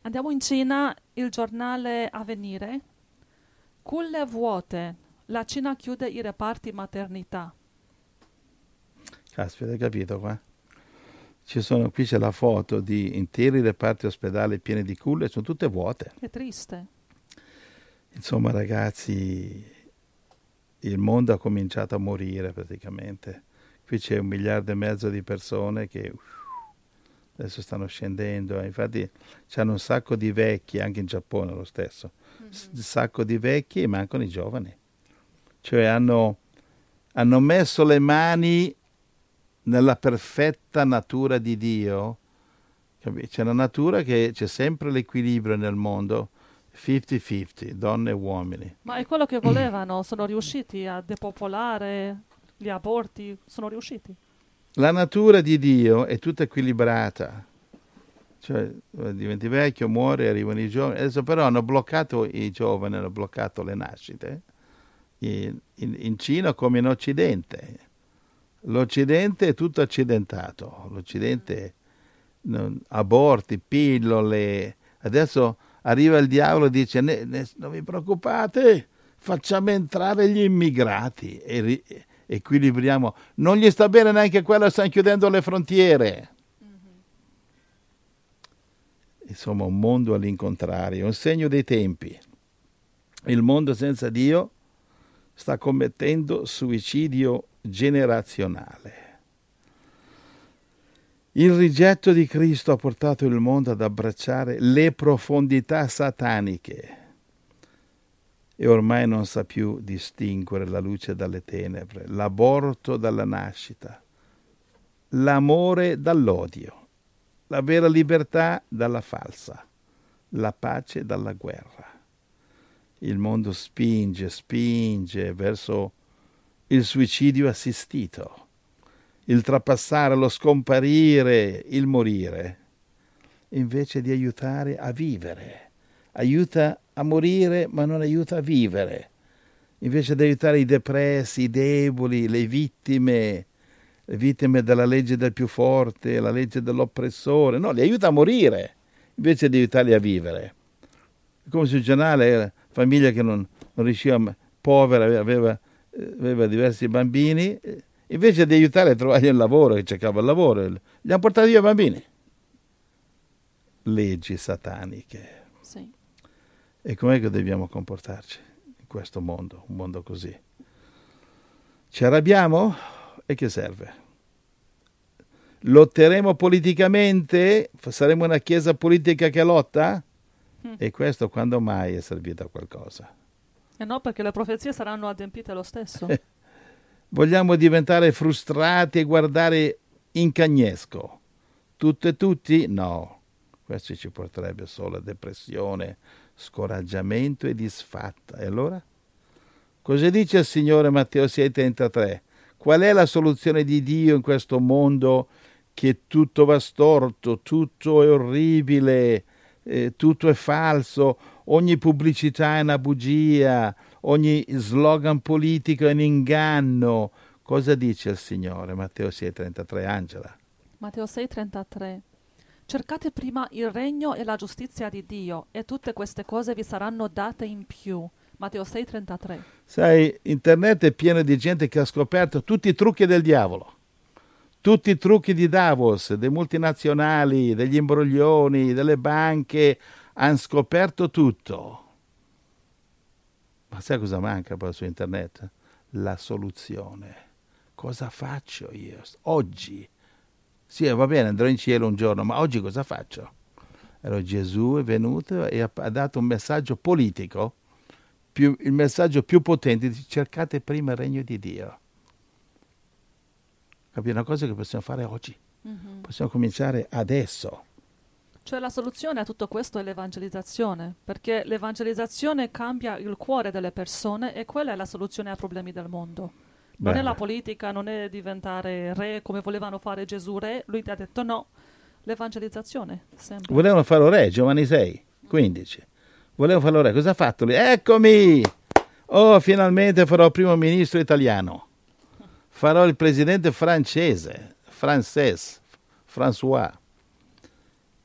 Andiamo in Cina, il giornale Avvenire. Culle vuote. La Cina chiude i reparti maternità. Caspita, hai capito qua? Qui c'è la foto di interi reparti ospedali pieni di culle, sono tutte vuote. È triste. Insomma, ragazzi, il mondo ha cominciato a morire praticamente. Qui c'è 1,5 miliardi di persone che adesso stanno scendendo. Infatti c'hanno un sacco di vecchi, anche in Giappone lo stesso. Un sacco di vecchi e mancano i giovani. Cioè hanno messo le mani nella perfetta natura di Dio. C'è una natura che c'è sempre l'equilibrio nel mondo, 50-50, donne e uomini. Ma è quello che volevano, sono riusciti a depopolare gli aborti, sono riusciti. La natura di Dio è tutta equilibrata, cioè diventi vecchio, muori, arrivano i giovani. Adesso però hanno bloccato i giovani, hanno bloccato le nascite in Cina come in Occidente. L'Occidente è tutto accidentato, l'Occidente aborti, pillole. Adesso arriva il diavolo e dice non vi preoccupate, facciamo entrare gli immigrati e equilibriamo. Non gli sta bene neanche quello, stanno chiudendo le frontiere. Insomma, un mondo all'incontrario, un segno dei tempi. Il mondo senza Dio sta commettendo suicidio generazionale. Il rigetto di Cristo ha portato il mondo ad abbracciare le profondità sataniche e ormai non sa più distinguere la luce dalle tenebre, l'aborto dalla nascita, l'amore dall'odio, la vera libertà dalla falsa, la pace dalla guerra. Il mondo spinge verso il suicidio assistito, il trapassare, lo scomparire, il morire, invece di aiutare a vivere. Aiuta a morire, ma non aiuta a vivere. Invece di aiutare i depressi, i deboli, le vittime della legge del più forte, la legge dell'oppressore, no, li aiuta a morire, invece di aiutarli a vivere. Come sul giornale era famiglia che non riusciva, povera, aveva diversi bambini, invece di aiutare a trovargli un lavoro, che cercava il lavoro, gli hanno portato via i bambini. Leggi sataniche. Sì. E com'è che dobbiamo comportarci in questo mondo, un mondo così? Ci arrabbiamo? E che serve? Lotteremo politicamente? Saremo una chiesa politica che lotta? E questo quando mai è servito a qualcosa? E no, perché le profezie saranno adempite lo stesso. Vogliamo diventare frustrati e guardare in cagnesco? Tutto e tutti? No. Questo ci porterebbe solo a depressione, scoraggiamento e disfatta. E allora? Cosa dice il Signore Matteo 6,33? Qual è la soluzione di Dio in questo mondo che tutto va storto, tutto è orribile, tutto è falso, ogni pubblicità è una bugia, ogni slogan politico è un inganno. Cosa dice il Signore? Matteo 6,33, Angela. Matteo 6,33. Cercate prima il regno e la giustizia di Dio e tutte queste cose vi saranno date in più. Matteo 6,33. Sai, internet è pieno di gente che ha scoperto tutti i trucchi del diavolo. Tutti i trucchi di Davos, dei multinazionali, degli imbroglioni, delle banche, hanno scoperto tutto. Ma sai cosa manca poi su internet? La soluzione. Cosa faccio io? Oggi. Sì, va bene, andrò in cielo un giorno, ma oggi cosa faccio? Gesù è venuto e ha dato un messaggio politico, il messaggio più potente, di cercate prima il regno di Dio. Capite? Una cosa che possiamo fare oggi. Possiamo cominciare adesso. Cioè la soluzione a tutto questo è l'evangelizzazione, perché l'evangelizzazione cambia il cuore delle persone e quella è la soluzione ai problemi del mondo. Non è la politica, non è diventare re come volevano fare Gesù re, lui ti ha detto no, l'evangelizzazione sempre. Volevano farlo re, Giovanni 6, 15. Volevano farlo re, cosa ha fatto lui? Eccomi! Oh, finalmente farò il primo ministro italiano. Farò il presidente francese, François.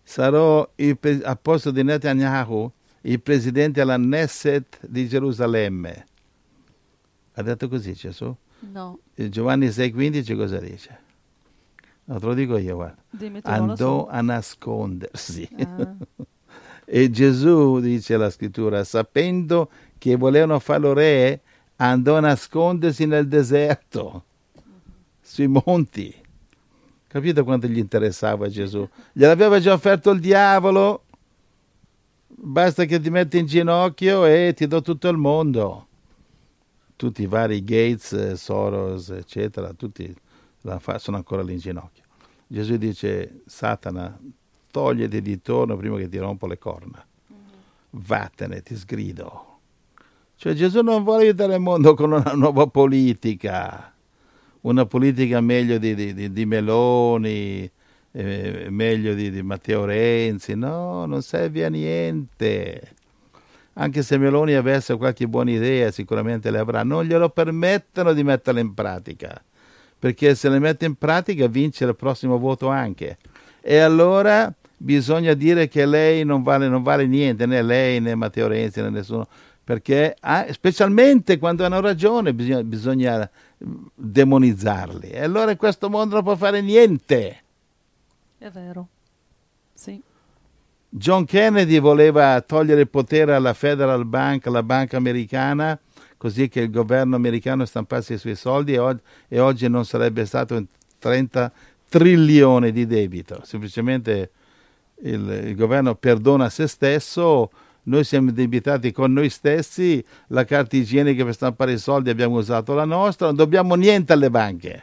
sarò a posto di Netanyahu il presidente alla Knesset di Gerusalemme. Ha detto così Gesù? No. Giovanni 6,15 cosa dice? No, te lo dico io, guarda. Dimmi tu, non lo Andò so. a nascondersi. Ah. E Gesù, dice la scrittura, sapendo che volevano farlo re, andò a nascondersi nel deserto, sui monti. Capite quanto gli interessava a Gesù? Gliel'aveva già offerto il diavolo. Basta che ti metti in ginocchio e ti do tutto il mondo. Tutti i vari Gates, Soros, eccetera, tutti sono ancora lì in ginocchio. Gesù dice, Satana, togliti di torno prima che ti rompo le corna. Vattene, ti sgrido. Cioè Gesù non vuole aiutare il mondo con una nuova politica, una politica meglio di Meloni, meglio di Matteo Renzi. No, non serve a niente. Anche se Meloni avesse qualche buona idea, sicuramente le avrà. Non glielo permettono di metterla in pratica, perché se le mette in pratica vince il prossimo voto anche. E allora bisogna dire che lei non vale niente, né lei né Matteo Renzi né nessuno, perché specialmente quando hanno ragione bisogna demonizzarli. E allora in questo mondo non può fare niente. È vero, sì. John Kennedy voleva togliere il potere alla Federal Bank, la banca americana, così che il governo americano stampasse i suoi soldi e oggi non sarebbe stato in 30 trilioni di debito. Semplicemente il governo perdona se stesso, noi siamo indebitati con noi stessi, la carta igienica per stampare i soldi abbiamo usato la nostra, non dobbiamo niente alle banche.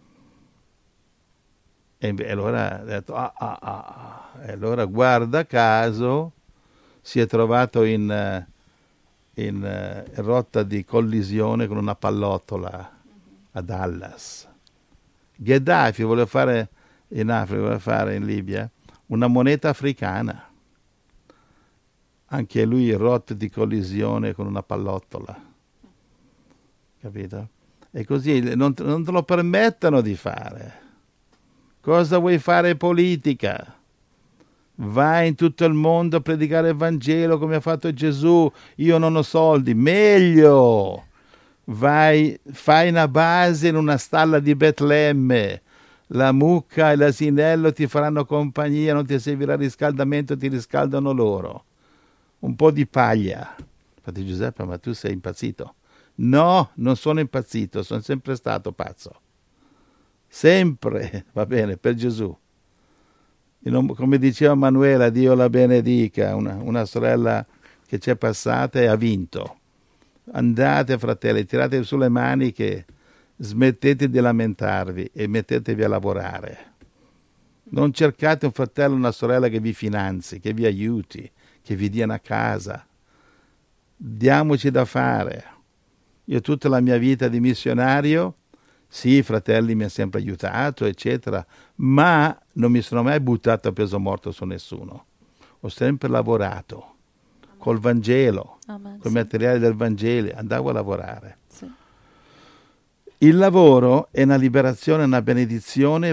E allora ha detto, E allora guarda caso si è trovato in rotta di collisione con una pallottola a Dallas. Gheddafi voleva fare in Africa, voleva fare in Libia una moneta africana. Anche lui rotto di collisione con una pallottola. Capito? E così non te lo permettono di fare. Cosa vuoi fare politica? Vai in tutto il mondo a predicare il Vangelo come ha fatto Gesù. Io non ho soldi. Meglio! Vai, fai una base in una stalla di Betlemme. La mucca e l'asinello ti faranno compagnia, non ti servirà riscaldamento, ti riscaldano loro. Un po' di paglia. Infatti Giuseppe, ma tu sei impazzito? No, non sono impazzito, sono sempre stato pazzo. Sempre, va bene, per Gesù. Come diceva Manuela, Dio la benedica, una sorella che c'è passata e ha vinto. Andate, fratelli, tirate sulle maniche, smettete di lamentarvi e mettetevi a lavorare. Non cercate un fratello o una sorella che vi finanzi, che vi aiuti, che vi dia una casa. Diamoci da fare. Io tutta la mia vita di missionario, sì, i fratelli mi hanno sempre aiutato, eccetera, ma non mi sono mai buttato a peso morto su nessuno. Ho sempre lavorato col Vangelo, con i materiali del Vangelo, andavo a lavorare. Sì. Il lavoro è una liberazione, una benedizione,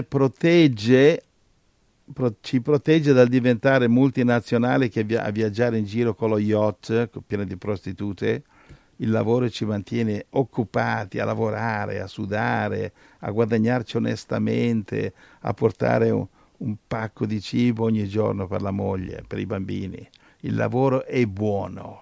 ci protegge dal diventare multinazionali a viaggiare in giro con lo yacht pieno di prostitute. Il lavoro ci mantiene occupati a lavorare, a sudare, a guadagnarci onestamente, a portare un pacco di cibo ogni giorno per la moglie, per i bambini. Il lavoro è buono.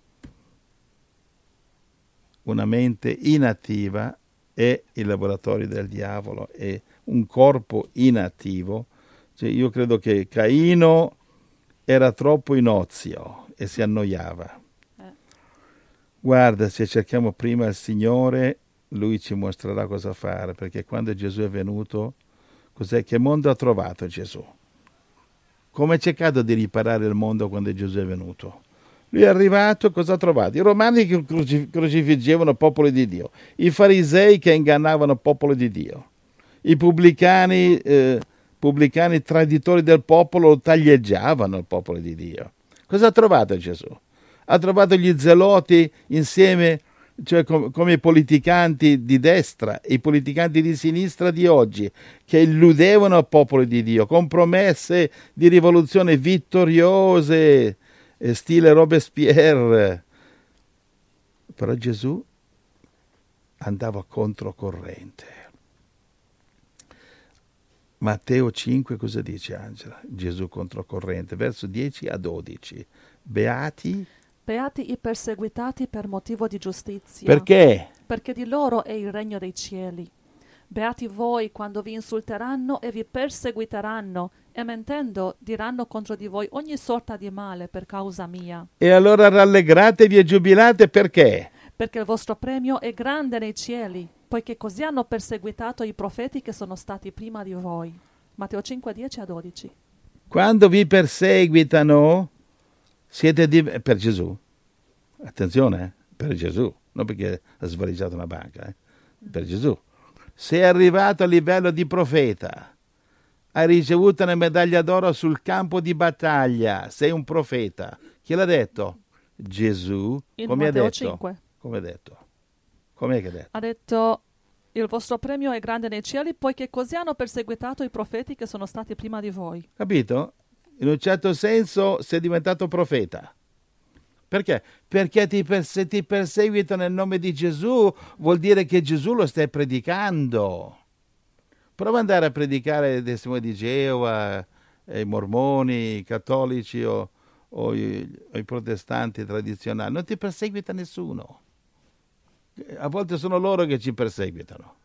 Una mente inattiva è il laboratorio del diavolo, è un corpo inattivo. Cioè, io credo che Caino era troppo in ozio e si annoiava. Guarda, se cerchiamo prima il Signore, Lui ci mostrerà cosa fare, perché quando Gesù è venuto, che mondo ha trovato Gesù? Come ha cercato di riparare il mondo quando Gesù è venuto? Lui è arrivato, cosa ha trovato? I romani che crocifiggevano il popolo di Dio, i farisei che ingannavano il popolo di Dio, i pubblicani traditori del popolo taglieggiavano il popolo di Dio. Cosa ha trovato Gesù? Ha trovato gli zeloti insieme cioè come i politicanti di destra e i politicanti di sinistra di oggi, che illudevano il popolo di Dio con promesse di rivoluzione vittoriose, stile Robespierre. Però Gesù andava controcorrente. Matteo 5 cosa dice, Angela? Gesù controcorrente, verso 10 a 12. Beati i perseguitati per motivo di giustizia. perché? Perché di loro è il regno dei cieli. Beati voi quando vi insulteranno e vi perseguiteranno, e mentendo diranno contro di voi ogni sorta di male per causa mia. E allora rallegratevi e giubilate perché? Perché il vostro premio è grande nei cieli, poiché così hanno perseguitato i profeti che sono stati prima di voi. Matteo 5, 10 a 12. Quando vi perseguitano, siete per Gesù. Attenzione, per Gesù, non perché ha svaligiato una banca, per Gesù. Sei arrivato a livello di profeta, hai ricevuto una medaglia d'oro sul campo di battaglia, sei un profeta. Chi l'ha detto? Gesù. In Come ha Matteo detto? 5. Come ha detto? Com'è che ha detto? Ha detto: il vostro premio è grande nei cieli, poiché così hanno perseguitato i profeti che sono stati prima di voi. Capito? In un certo senso sei diventato profeta. Perché? Perché se ti perseguitano nel nome di Gesù, vuol dire che Gesù lo stai predicando. Prova ad andare a predicare i testimoni di Geova, i mormoni, i cattolici o i protestanti tradizionali. Non ti perseguita nessuno. A volte sono loro che ci perseguitano.